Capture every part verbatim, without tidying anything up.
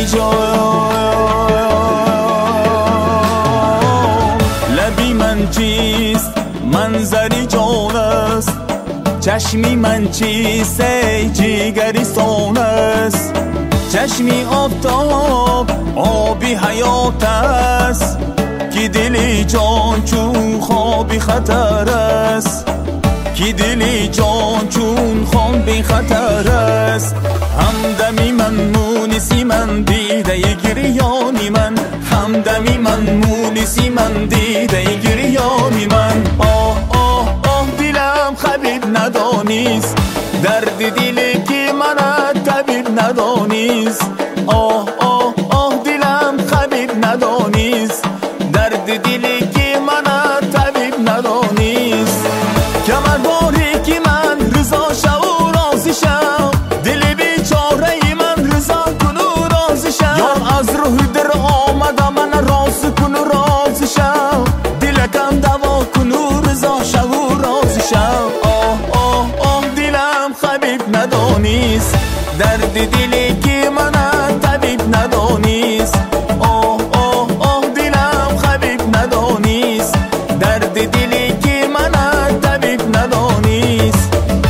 دلی جان. لبی من چیست منظری جان است، چشمی من چیست ای جیگریستان است. چشمی آفتاب آبی حیات است، کی دلی جان چون خوابی خطر است. کی دلی جان چون خوابی خطر است. همدمی من مونسی من دیده گریانی من، همدمی من مونسی من دیده گریانی من. آه آه آه دلم خبیر ندانیست، درد دلی که من طبیب ندانیست. آه آه آه دلم خبیر ندانیست، درد دلی که من طبیب ندانیست. کمر باری که من رضا شو و راضی شو، دل بیچاره من رضا کن و راضی شو. یار از روح در آمده من راضی کن و راضی شو، دلکم دوا کن و رضا شو و راضی شو. آه آه آه دلم خبیب ندانیست، درد دلی که من طبیب ندانیست. آه آه آه دلم خبیب ندانیست، درد دلی که من طبیب ندانیست.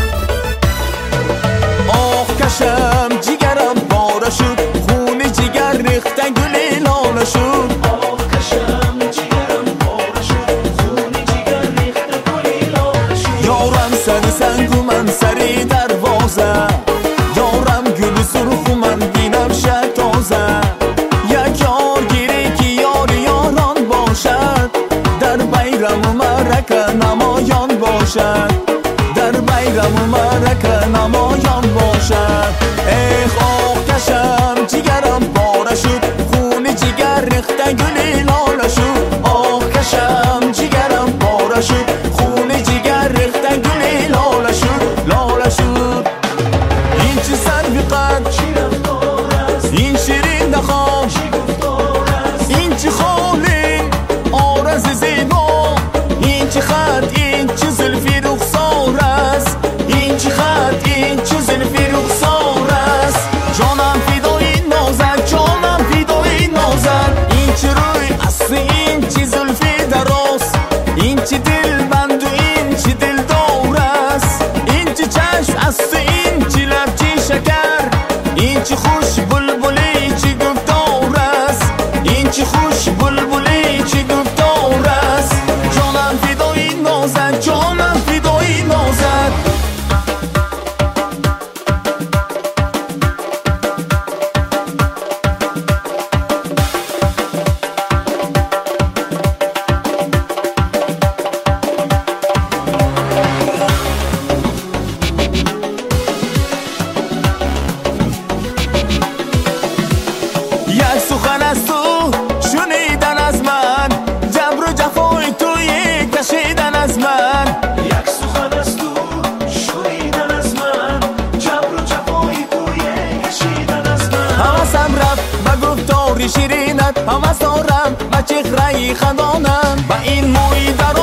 آه کشم جگرم باره شد، خون جگر ریخته گل لاله شد. آه کشم جگرم باره شد، خون جگر ریخته گل لاله شد. یارم سر سنگ و من سری دروازه، یارم گل سرخ و من بینم شد تازه. یک یار گیری که یار یاران باشد، در بیرم و مرکه نمایان باشد، در بیرم و مرکه نمایان باشد. ای آه کشم جگرم باره شد، خون جگر ریخته گل لاله شد. آه کشم جگرم باره شد، خون جگر ریخته گل لاله شد لاله شد. این چه سر بقد چی رفتار است، این شیرین نخوام چی گفتار است. این چه خالی آرز زیبا، این چه خط این چه زلفی رخسار است. این چه خط این چه زلفی رخسار است. جانم فدای نازک جانم فدای نازک. این چه روی اصل این چه زلفی دراز، این چه دل بند و این چه دل دور است. این چه چشم است و این چه لب چه شکر، این چه خوش بلبلی چه گفتار است. این چه خوش بلبلی چه گفتار است. جانم فدای نازک جانم فدای نازک. یک سخن از تو شنیدن از من، جبر و جفای توی کشیدن از من. یک سخن از تو شنیدن از من، جبر و جفای توی کشیدن از من. حواسم رفت به گفتار شیرینت، حواس دارم به چهره خندانم، به این موی در